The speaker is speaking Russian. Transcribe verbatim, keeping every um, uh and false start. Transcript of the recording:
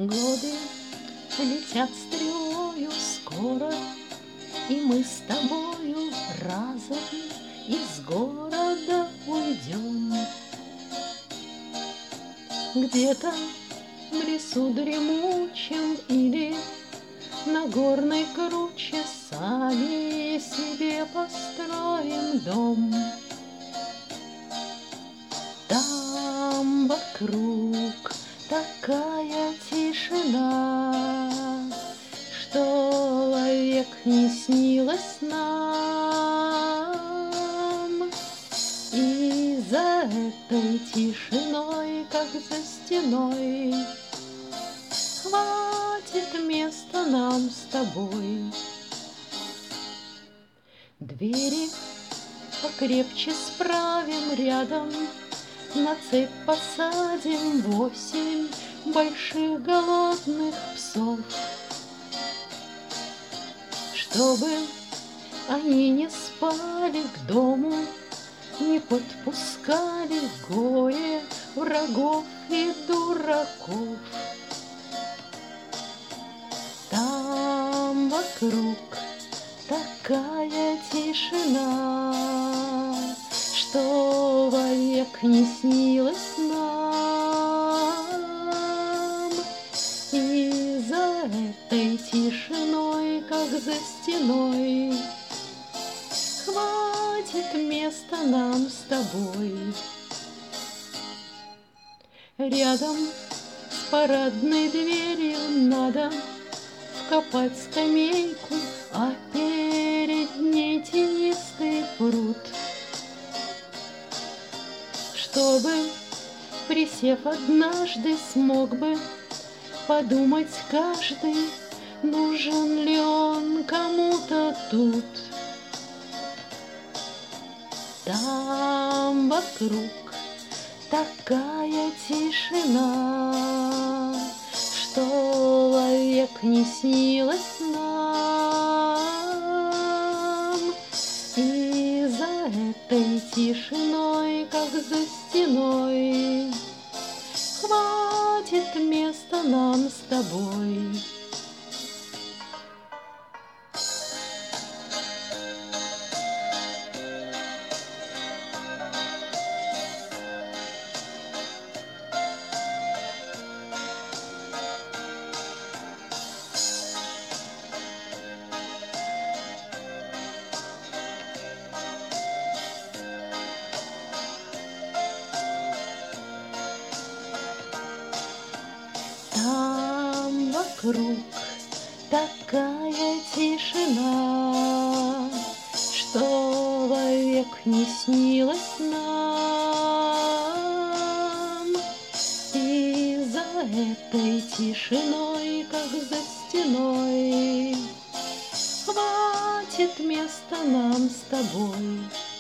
Годы летят стрелою скоро, и мы с тобою разом из города уйдем. Где-то в лесу дремучем или на горной круче сами себе построим дом. Там вокруг такая тишина, что вовек не снилось нам. И за этой тишиной, как за стеной, хватит места нам с тобой. Двери покрепче справим рядом, на цепь посадим восемь больших голодных псов, чтобы они не спали к дому, не подпускали горе врагов и дураков. Там вокруг такая тишина, что вовек не снилось нам. И за этой тишиной, как за стеной, хватит места нам с тобой. Рядом с парадной дверью надо вкопать скамейку, а перед ней тенистый пруд, чтобы, присев однажды, смог бы подумать каждый, нужен ли он кому-то тут. Там вокруг такая тишина, что вовек не снилось нам. И за этой тишиной, как за стеной, хватит места нам с тобой. Там вокруг такая тишина, что вовек не снилось нам. И за этой тишиной, как за стеной, хватит места нам с тобой.